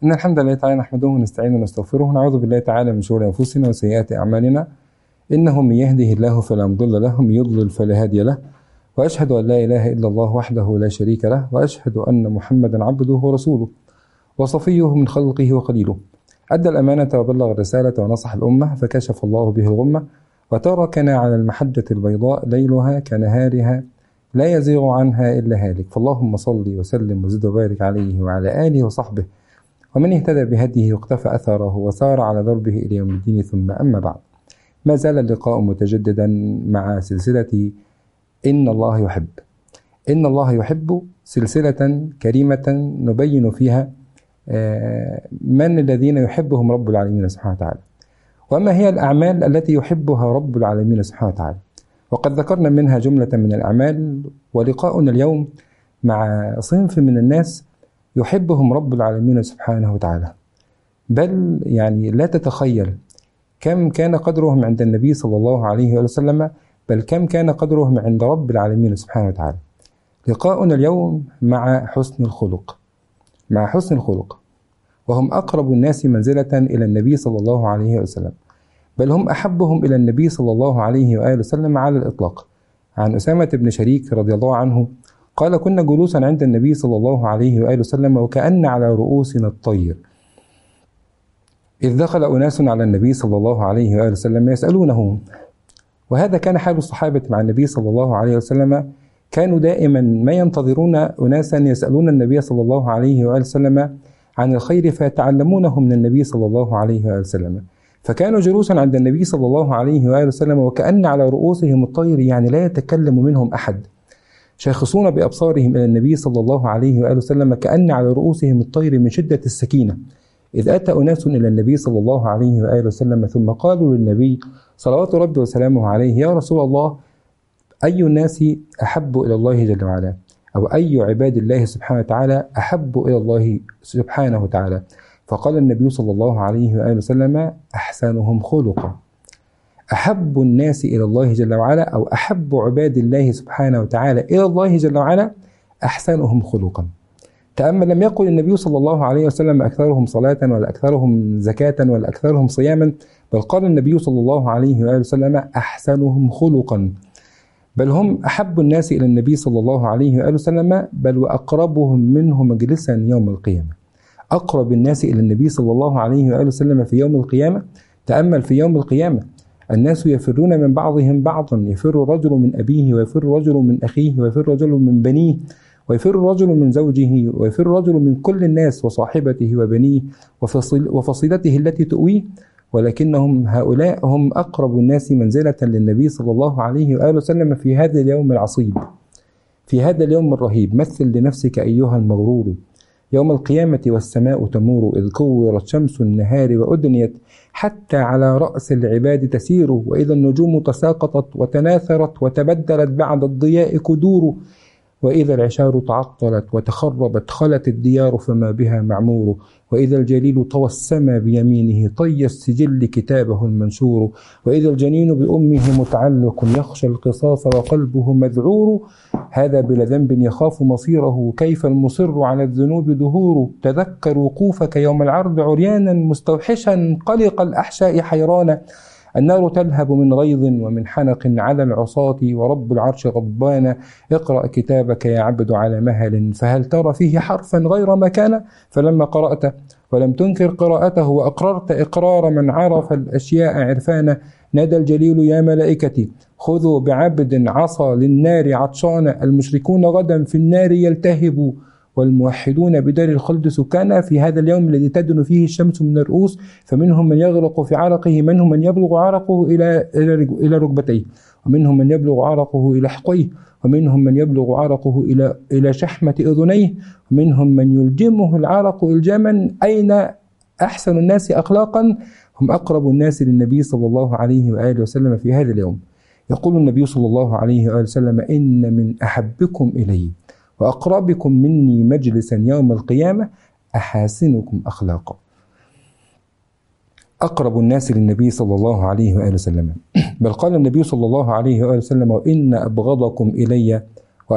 إن الحمد لله تعالى نحمده ونستعينه ونستغفره ونعوذ بالله تعالى من شرور أنفسنا وسيئات أعمالنا، إنه من يهده الله فلا مضل له ومن يضلل فلا هادي له، وأشهد أن لا إله إلا الله وحده لا شريك له، وأشهد أن محمدا عبده ورسوله وصفيه من خلقه وخليله، أدى الأمانة وبلغ الرسالة ونصح الأمة فكشف الله به الغمة، وتركنا على المحجة البيضاء ليلها كنهارها لا يزيغ عنها إلا هالك. فاللهم صل وسلم وزد وبارك عليه وعلى آله وصحبه ومن اهتدى بهديه واقتفى أثره وسار على دربه إلى يوم الدين. ثم أما بعد، ما زال اللقاء متجددا مع سلسلة إن الله يحب. إن الله يحب سلسلة كريمة نبين فيها من الذين يحبهم رب العالمين سبحانه وتعالى، وما هي الأعمال التي يحبها رب العالمين سبحانه وتعالى. وقد ذكرنا منها جملة من الأعمال، ولقاؤنا اليوم مع صنف من الناس يحبهم رب العالمين سبحانه وتعالى، بل يعني لا تتخيل كم كان قدرهم عند النبي صلى الله عليه وسلم، بل كم كان قدرهم عند رب العالمين سبحانه وتعالى. لقاؤنا اليوم مع حسن الخلق، مع حسن الخلق، وهم أقرب الناس منزلة إلى النبي صلى الله عليه وسلم، بل هم أحبهم إلى النبي صلى الله عليه وآله وسلم على الإطلاق. عن أسامة بن شريك رضي الله عنه قال: كنا جلوسا عند النبي صلى الله عليه وآله وسلم وكأن على رؤوسنا الطير، إذ دخل أناس على النبي صلى الله عليه وآله وسلم يسألونه. وهذا كان حال الصحابة مع النبي صلى الله عليه وسلم، كانوا دائما ما ينتظرون أناسا يسألون النبي صلى الله عليه وآله وسلم عن الخير فيتعلمونه من النبي صلى الله عليه وآله وسلم. فكانوا جلوسا عند النبي صلى الله عليه وآله وسلم وكأن على رؤوسهم الطير، يعني لا يتكلم منهم أحد، شاخصون بأبصارهم إلى النبي صلى الله عليه وآله وسلم كأن على رؤوسهم الطير من شدة السكينة. إذ أتى أناس إلى النبي صلى الله عليه وآله وسلم ثم قالوا للنبي صلوات ربي وسلامه عليه: يا رسول الله، أي الناس أحب إلى الله جل وعلا، أو أي عباد الله سبحانه وتعالى أحب إلى الله سبحانه وتعالى؟ فقال النبي صلى الله عليه وآله وسلم: أحسنهم خلقا. أحب الناس إلى الله جل وعلا، أو أحب عباد الله سبحانه وتعالى إلى الله جل وعلا أحسنهم خلقا. تأمل، لم يقل النبي صلى الله عليه وسلم أكثرهم صلاة ولا أكثرهم زكاة ولا أكثرهم صياما، بل قال النبي صلى الله عليه وآله وسلم أحسنهم خلقا، بل هم أحب الناس إلى النبي صلى الله عليه وآله وسلم، بل وأقربهم منه مجلسا يوم القيامة. أقرب الناس إلى النبي صلى الله عليه وآله وسلم في يوم القيامة. تأمل في يوم القيامة الناس يفرون من بعضهم بعضا، يفر الرجل من أبيه، ويفر الرجل من أخيه، ويفر الرجل من بنيه، ويفر الرجل من زوجه، ويفر الرجل من كل الناس وصاحبته وبنيه وفصيلته التي تؤويه، ولكنهم هؤلاء هم أقرب الناس منزلة للنبي صلى الله عليه وآله وسلم في هذا اليوم العصيب، في هذا اليوم الرهيب. مثل لنفسك أيها المغرور يوم القيامة والسماء تمور، إذ كورت شمس النهار وأدنيت حتى على رأس العباد تسير، وإذا النجوم تساقطت وتناثرت وتبدلت بعد الضياء كدور، وإذا العشار تعطلت وتخربت خلت الديار فما بها معمور، وإذا الجليل طوى السما بيمينه طي السجل كتابه المنشور، وإذا الجنين بأمه متعلق يخشى القصاص وقلبه مذعور، هذا بلا ذنب يخاف مصيره كيف المصر على الذنوب دهور، تذكر وقوفك يوم العرض عريانا مستوحشا قلق الأحشاء حيرانا، النار تلهب من غيظ ومن حنق على العصاة ورب العرش غضبان، اقرأ كتابك يا عبد على مهل فهل ترى فيه حرفا غير ما كان، فلما قرأت ولم تنكر قراءته وأقررت إقرار من عرف الأشياء عرفانا، نادى الجليل يا ملائكتي خذوا بعبد عصى للنار عطشان، المشركون غدا في النار يلتهبوا والموحدون بدار الخلد سكانا. في هذا اليوم الذي تدن فيه الشمس من الرؤوس، فمنهم من يغرق في عرقه، منهم من يبلغ عرقه إلى ركبتيه، ومنهم من يبلغ عرقه إلى حقويه، ومنهم من يبلغ عرقه إلى شحمة أذنيه، ومنهم من يلجمه العرق إلجاما. أين أحسن الناس أخلاقا؟ هم أقرب الناس للنبي صلى الله عليه وآله وسلم في هذا اليوم. يقول النبي صلى الله عليه وآله وسلم: إن من أحبكم إلي وأقربكم مني مجلسا يوم القيامة أحاسنكم أخلاقا. أقرب الناس للنبي صلى الله عليه وآله وسلم، بل قال النبي صلى الله عليه وآله وسلم: وإن أبغضكم إلي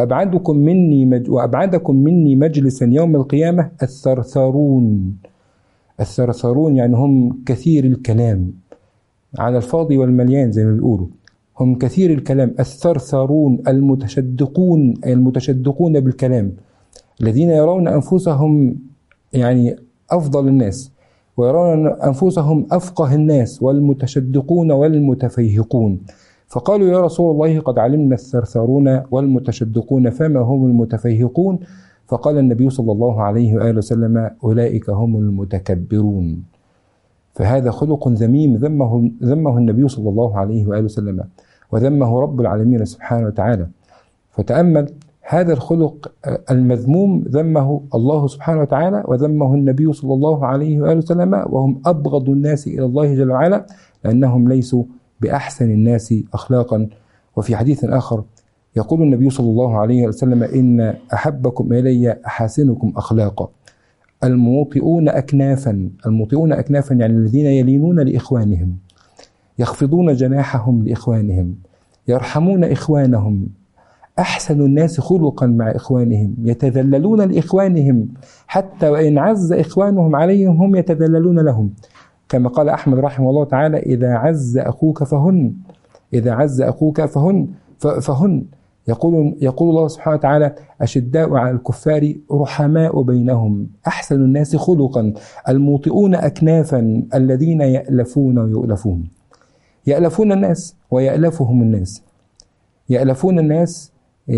وأبعدكم مني مجلسا يوم القيامة الثرثارون، الثرثرون يعني هم كثير الكلام، على الفاضي والمليان زي ما بيقولوا، هم كثير الكلام. الثرثرون المتشدقون، أي المتشدقون بالكلام، الذين يرون أنفسهم يعني أفضل الناس ويرون أنفسهم أفقه الناس، والمتشدقون والمتفيهقون. فقالوا يا رسول الله قد علمنا الثرثرون والمتشدقون فما هم المتفيهقون؟ فقال النبي صلى الله عليه وآله وسلم أولئك هم المتكبرون. فهذا خلق ذميم ذمه النبي صلى الله عليه وآله وسلم، وذمه رب العالمين سبحانه وتعالى. فتأمل هذا الخلق المذموم ذمه الله سبحانه وتعالى وذمه النبي صلى الله عليه وآله وسلم، وهم أبغض الناس إلى الله جل وعلا لأنهم ليسوا بأحسن الناس أخلاقا. وفي حديث آخر يقول النبي صلى الله عليه وسلم إن أحبكم إلي أحاسنكم أخلاقا. الموطئون أكنافا، الموطئون أكنافا يعني الذين يلينون لإخوانهم، يخفضون جناحهم لإخوانهم، يرحمون إخوانهم، أحسن الناس خلقا مع إخوانهم، يتذللون لإخوانهم حتى وإن عز إخوانهم عليهم هم يتذللون لهم. كما قال أحمد رحمه الله تعالى إذا عز أخوك فهن، إذا عز أخوك فهن. يقول الله سبحانه وتعالى أشداء على الكفار رحماء بينهم، أحسن الناس خلقا، الموطئون أكنافا، الذين يألفون ويؤلفون. يألفون الناس ويألفهم الناس، يألفون الناس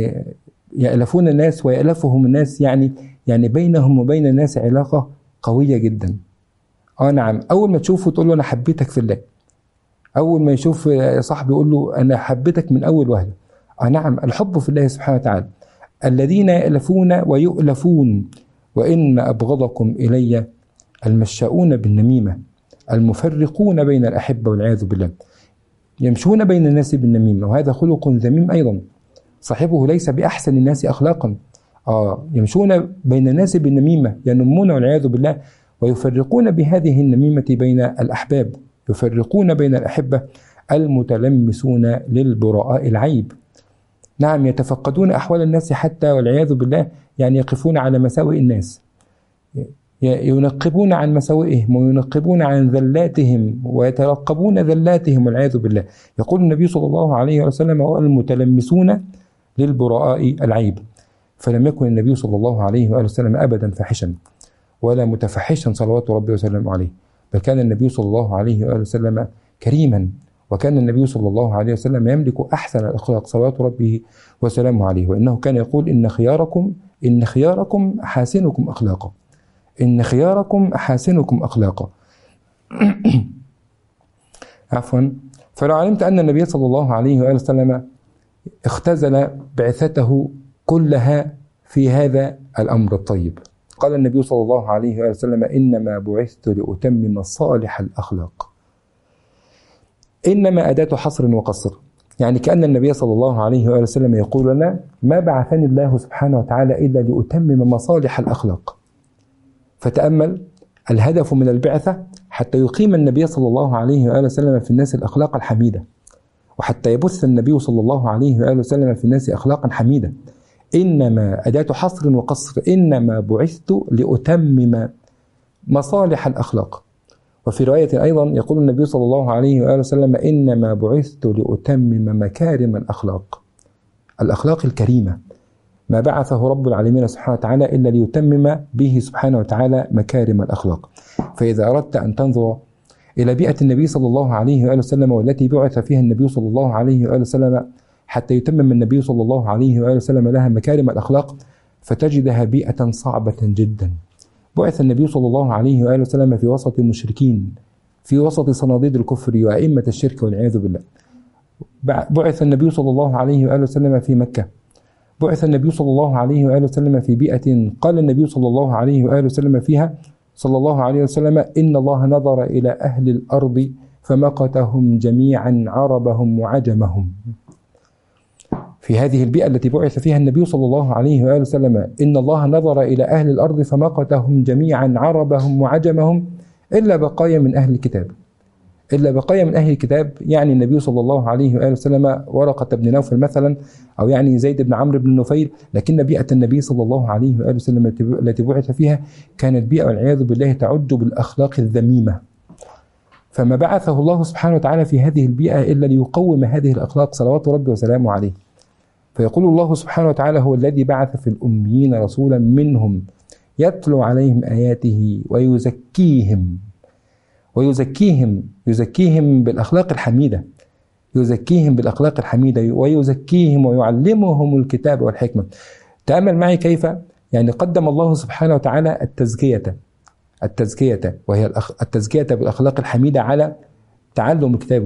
ويألفهم الناس، يعني بينهم وبين الناس علاقة قوية جدا. نعم، أول ما تشوفه تقول له أنا حبيتك في الله، أول ما يشوف صاحبي يقول له أنا حبيتك من أول وهلة. نعم، الحب في الله سبحانه وتعالى. الذين يألفون ويؤلفون. وإن أبغضكم إلي المشاؤون بالنميمة، المفرقون بين الأحبة والعياذ بالله، يمشون بين الناس بالنميمة، وهذا خلق ذميم أيضا، صاحبه ليس بأحسن الناس أخلاقا. يمشون بين الناس بالنميمة، ينمون والعياذ بالله، ويفرقون بهذه النميمة بين الأحباب، يفرقون بين الأحبة المتلمسون للبراء العيب. نعم، يتفقدون أحوال الناس حتى والعياذ بالله، يعني يقفون على مساوئ الناس، ينقبون عن مساوئهم وينقبون عن ذلاتهم ويترقبون ذلاتهم والعياذ بالله. يقول النبي صلى الله عليه وسلم المتلمسون للبراء العيب. فلم يكن النبي صلى الله عليه وسلم أبدا فاحشا ولا متفحشا صلوات ربي وسلم عليه، بل كان النبي صلى الله عليه وسلم كريما، وكان النبي صلى الله عليه وسلم يملك أحسن الأخلاق صلوات ربه وسلامه عليه. وإنه كان يقول إن خياركم أحاسنكم أخلاقا، إن خياركم أحاسنكم أخلاقا. عفوا. فلو علمت أن النبي صلى الله عليه وسلم اختزل بعثته كلها في هذا الأمر الطيب. قال النبي صلى الله عليه وسلم إنما بعثت لأتمم صالح الأخلاق. إنما أداة حصر وقصر، يعني كأن النبي صلى الله عليه وسلم يقول لنا ما بعثني الله سبحانه وتعالى إلا لأتمم مصالح الأخلاق. فتأمل الهدف من البعثة حتى يقيم النبي صلى الله عليه وسلم في الناس الأخلاق الحميدة، وحتى يبث النبي صلى الله عليه وسلم في الناس أخلاقا حميدة. إنما أداة حصر وقصر، إنما بعثت لأتمم مصالح الأخلاق. وفي رواية أيضا يقول النبي صلى الله عليه وسلم إنما بعثت لأتمم مكارم الأخلاق، الأخلاق الكريمة. ما بعثه رب العالمين سبحانه وتعالى إلا ليتمم به سبحانه وتعالى مكارم الأخلاق. فإذا أردت أن تنظر إلى بيئة النبي صلى الله عليه وسلم والتي بعث فيها النبي صلى الله عليه وسلم حتى يتمم النبي صلى الله عليه وسلم لها مكارم الأخلاق، فتجدها بيئة صعبة جدا. بعث النبي صلى الله عليه وسلم في وسط المشركين، في وسط صناديد الكفر وأئمة الشرك والعياذ بالله. بعث النبي صلى الله عليه وسلم في مكة، بعث النبي صلى الله عليه وسلم في بيئة قال النبي صلى الله عليه وسلم فيها صلى الله عليه وسلم إن الله نظر إلى أهل الأرض فمقتهم جميعا عربهم وعجمهم. في هذه البيئة التي بعث فيها النبي صلى الله عليه وسلم إن الله نظر إلى أهل الأرض فمقتهم جميعا عربهم وعجمهم إلا بقايا من أهل الكتاب، إلا بقايا من أهل الكتاب، يعني النبي صلى الله عليه وآله وسلم ورقة بن نوفل مثلا، أو يعني زيد بن عمرو بن نفيل، لكن بيئة النبي صلى الله عليه وآله وسلم التي بعث فيها كانت بيئة والعياذ بالله تعج بالأخلاق الذميمة. فما بعثه الله سبحانه وتعالى في هذه البيئة إلا ليقوم هذه الأخلاق صلوات ربي وسلامه عليه. فيقول الله سبحانه وتعالى: هو الذي بعث في الأميين رسولا منهم يتلو عليهم آياته ويزكيهم بالأخلاق الحميدة، ويزكيهم ويعلمهم الكتاب والحكمة. تأمل معي كيف يعني قدم الله سبحانه وتعالى التزكية وهي التزكية بالأخلاق الحميدة على تعلم الكتاب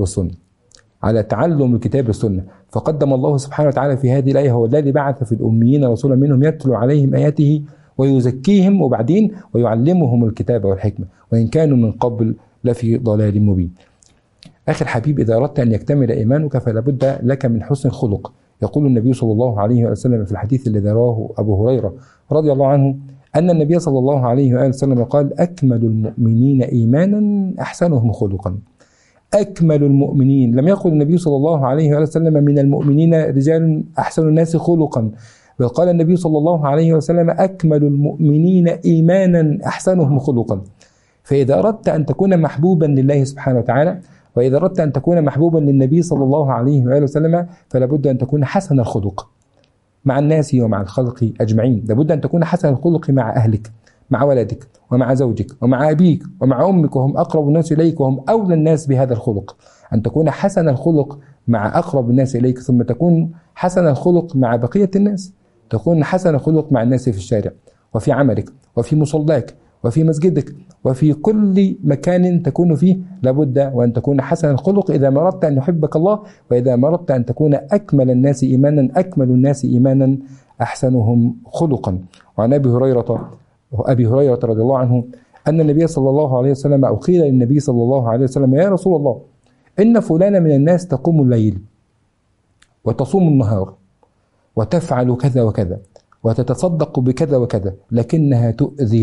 والسنة. فقدم الله سبحانه وتعالى في هذه الآية: هو الذي بعث في الأميين رسولا منهم يتلو عليهم آياته ويزكيهم، وبعدين ويعلمهم الكتاب والحكمة وإن كانوا من قبل لفي ضلال مبين. أخي الحبيب، إذا أردت أن يكتمل إيمانك فلا بد لك من حسن الخلق. يقول النبي صلى الله عليه وسلم في الحديث الذي رواه أبو هريرة رضي الله عنه أن النبي صلى الله عليه وسلم قال: أكمل المؤمنين إيمانا أحسنهم خلقا. أكمل المؤمنين، لم يقل النبي صلى الله عليه وسلم من المؤمنين رجال أحسن الناس خلقا، بل قال النبي صلى الله عليه وسلم: أكمل المؤمنين إيمانا أحسنهم خلقا. فإذا أردت أن تكون محبوبا لله سبحانه وتعالى، وإذا أردت أن تكون محبوبا للنبي صلى الله عليه وسلم، فلا بد أن تكون حسن الخلق مع الناس ومع الخلق أجمعين. لابد أن تكون حسن الخلق مع أهلك، مع ولدك ومع زوجك ومع أبيك ومع أمك، وهم أقرب الناس إليك وهم أولى الناس بهذا الخلق. أن تكون حسن الخلق مع أقرب الناس إليك، ثم تكون حسن الخلق مع بقية الناس، تكون حسن الخلق مع الناس في الشارع وفي عملك وفي مصلاك وفي مسجدك وفي كل مكان تكون فيه. لابد وأن تكون حسن الخلق إذا ما أردت أن يحبك الله، وإذا ما أردت أن تكون أكمل الناس إيمانا أحسنهم خلقا. وعن أبي هريرة رضي الله عنه أن النبي صلى الله عليه وسلم، أو قيل للنبي صلى الله عليه وسلم: يا رسول الله، إن فلان من الناس تقوم الليل وتصوم النهار وتفعل كذا وكذا وتتصدق بكذا وكذا، لكنها تؤذي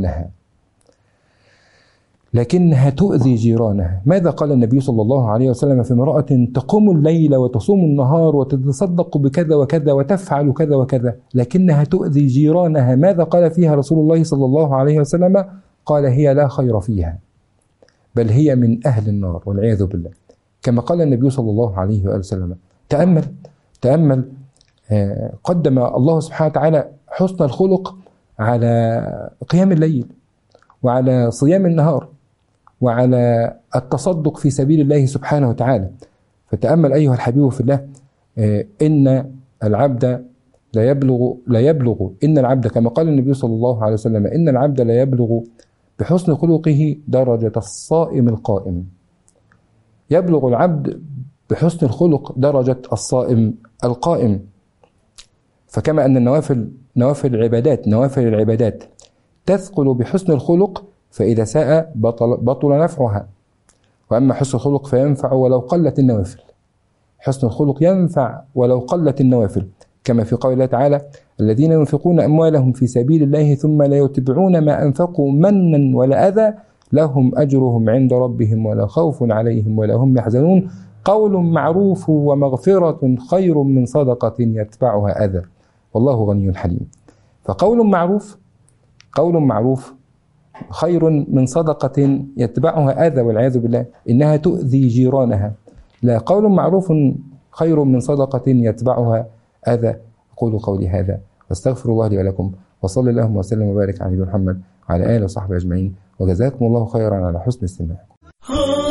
جيرانها. ماذا قال النبي صلى الله عليه وسلم في امرأة تقوم الليل وتصوم النهار وتتصدق بكذا وكذا وتفعل كذا وكذا لكنها تؤذي جيرانها؟ ماذا قال فيها رسول الله صلى الله عليه وسلم؟ قال: هي لا خير فيها، بل هي من أهل النار والعياذ بالله، كما قال النبي صلى الله عليه وسلم. تأمل قدم الله سبحانه وتعالى حسن الخلق على قيام الليل وعلى صيام النهار وعلى التصدق في سبيل الله سبحانه وتعالى. فتأمل أيها الحبيب في الله، إن العبد لا يبلغ إن العبد، كما قال النبي صلى الله عليه وسلم: إن العبد لا يبلغ بحسن خلقه درجة الصائم القائم. يبلغ العبد بحسن الخلق درجة الصائم القائم. فكما أن نوافل العبادات تثقل بحسن الخلق، فإذا ساء بطل نفعها. وأما حسن الخلق فينفع ولو قلت النوافل. حسن الخلق ينفع ولو قلت النوافل، كما في قول الله تعالى: الذين ينفقون أموالهم في سبيل الله ثم لا يتبعون ما أنفقوا منا ولا أذى لهم أجرهم عند ربهم ولا خوف عليهم ولا هم يحزنون قول معروف ومغفرة خير من صدقة يتبعها أذى والله غني حليم. فقول معروف خير من صدقة يتبعها أذى والعياذ بالله، إنها تؤذي جيرانها. لا، قول معروف خير من صدقة يتبعها أذى. أقول قولي هذا واستغفر الله لي ولكم، وصلى اللهم وسلم وبارك على نبينا محمد وعلى آله وصحبه أجمعين، وجزاكم الله خيرا على حسن استماعكم.